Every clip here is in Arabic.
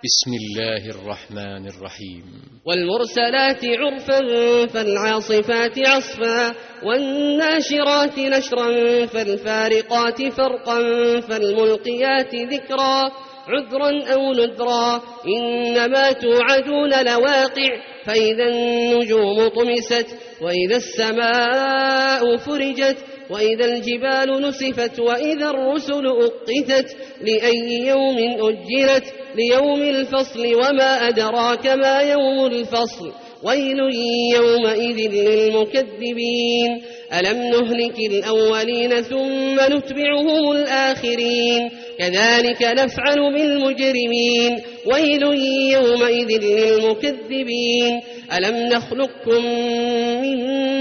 بسم الله الرحمن الرحيم. والمرسلات عرفا فالعاصفات عصفا والناشرات نشرا فالفارقات فرقا فالملقيات ذكرا عذرا أو نذرا إنما توعدون لواقع فإذا النجوم طمست وإذا السماء فرجت وإذا الجبال نسفت وإذا الرسل أقتت لأي يوم أجلت ليوم الفصل وما أدراك ما يوم الفصل ويل يومئذ للمكذبين ألم نهلك الأولين ثم نتبعهم الآخرين كذلك نفعل بالمجرمين ويل يومئذ للمكذبين ألم نخلقكم من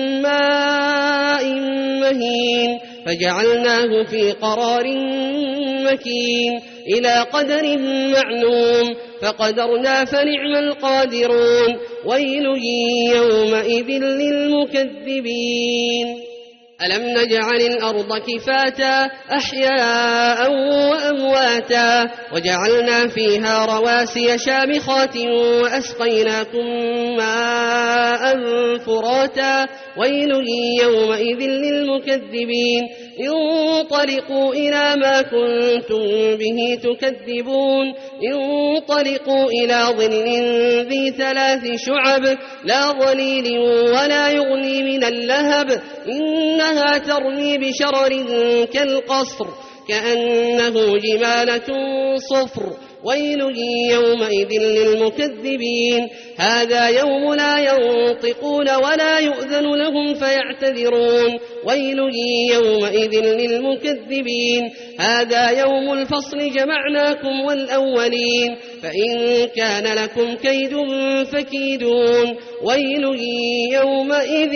ماء مهين فجعلناه في قرار مكين إلى قدر معلوم فقدرنا فنعم القادرون ويل يومئذ للمكذبين ألم نجعل الأرض كفاتا أحياء وأمواتا وجعلنا فيها رواسي شامخات وأسقيناكم ماء فراتا ويل يومئذ للمكذبين انطلقوا إلى ما كنتم به تكذبون انطلقوا إلى ظل ذي 3 شعب لا ظليل ولا يغني من اللهب إنها ترمي بشرر كالقصر كأنه جمالة صفر ويل يومئذ للمكذبين هذا يوم لا ينطقون ولا يؤذن لهم فيعتذرون ويل يومئذ للمكذبين هذا يوم الفصل جمعناكم والأولين فإن كان لكم كيد فكيدون ويل يومئذ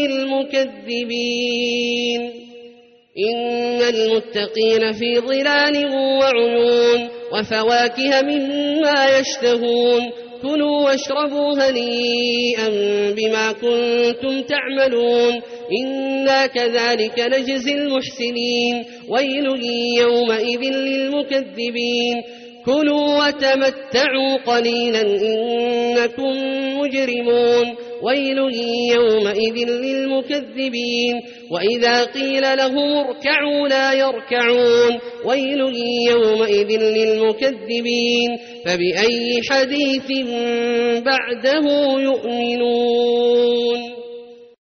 للمكذبين إن المتقين في ظلال وعيون وفواكه مما يشتهون كلوا واشربوا هنيئا بما كنتم تعملون إنا كذلك نجزي المحسنين ويل يومئذ للمكذبين كلوا وتمتعوا قليلا إنكم مجرمون ويل يومئذ للمكذبين وإذا قيل لهم اركعوا لا يركعون ويل يومئذ للمكذبين فبأي حديث بعده يؤمنون.